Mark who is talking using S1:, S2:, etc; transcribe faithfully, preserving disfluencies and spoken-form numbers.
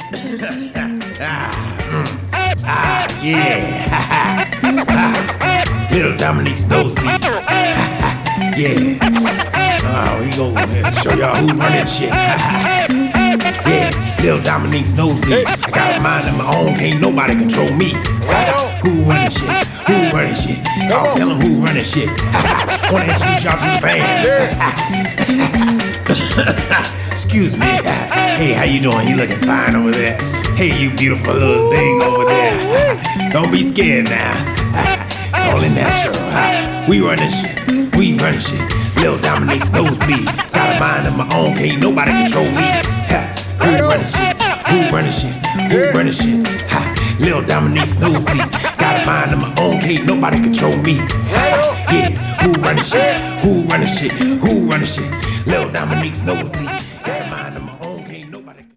S1: Ah, yeah. Ah, Little Dominique's nosebleed. Yeah. Oh, we gonna show y'all who run that shit. Yeah, Little Dominique's nosebleed. I got a mind of my own, can't nobody control me. Who running shit? Who running shit? Y'all tell them who running shit. Wanna introduce y'all to the band. Excuse me. Hey, how you doing? You looking fine over there. Hey, you beautiful little thing over there. Don't be scared now. It's only natural. We running shit. We running shit. Little Dominique's nosebleed. Got a mind of my own, can't nobody control me. Who running shit? Who running shit? Who running shit? Ha, Little Dominique's nosebleed. Got a mind of my own, can't nobody control me. Yeah, who running shit? Who running shit? Who running shit? Little Dominique's nosebleed.